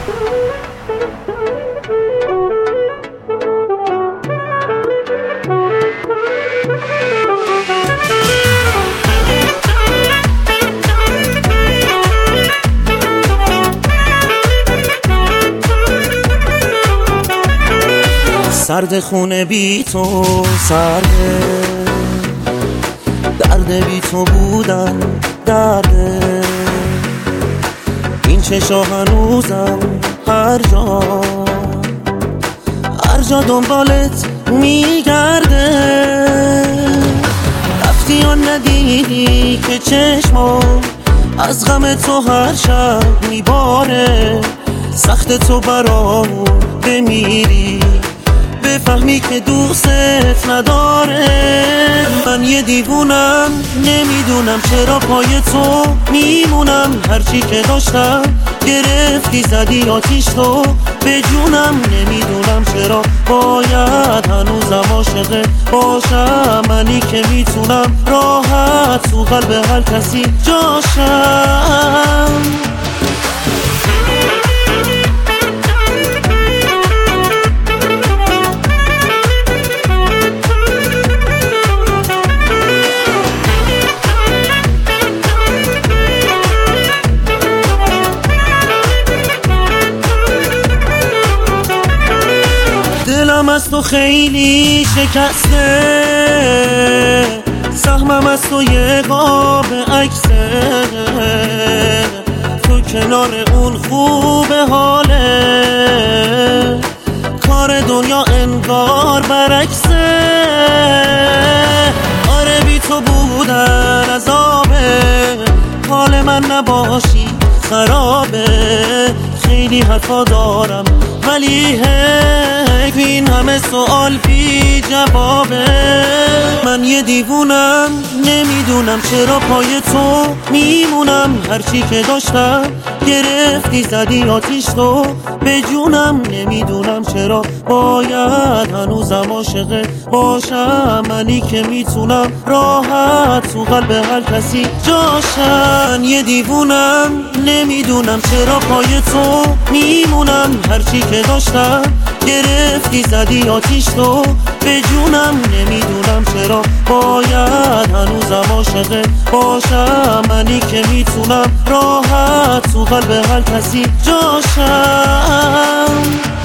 سرد خونه بی تو سرده، درد بی تو بودن درده، این چشا هنوزم هر جا دنبالت میگرده. رفتی یا ندیدی که چشمم از غم تو هر شب میباره، سخت تو برامون بمیری بفهمی که دوستت نداره. من یه دیوونم نمیدونم چرا پای تو میمونم، هرچی که داشتم گرفتی زدی آتیش تو به جونم. نمیدونم چرا باید هنوزم عاشق باشم، منی که میتونم راحت تو قلب هر کسی جاشم. دلم از تو خیلی شکسته، سهمم از تو یه قاب عکسه، تو کنار اون خوبه حاله، کار دنیا انگار برعکسه. آره بی تو بودن عذابه، حال من نباشی خرابه. خیلی حرفا دارم ولی این همه سوال بی جوابه. من یه دیوونم نمیدونم چرا پای تو میمونم، هرچی که داشتم گرفتی زدی آتیش تو به جونم. نمیدونم چرا باید هنوزم عاشق باشم، منی که میتونم راحت تو قلب هر کسی جاشم. من یه دیوونم نمیدونم چرا پای تو میمونم، هرچی که داشتم گرفتی زدی آتیش تو به جونم. نمیدونم چرا باید هنوزم عاشق باشم، منی که میتونم راحت تو قلب هر کسی جاشم.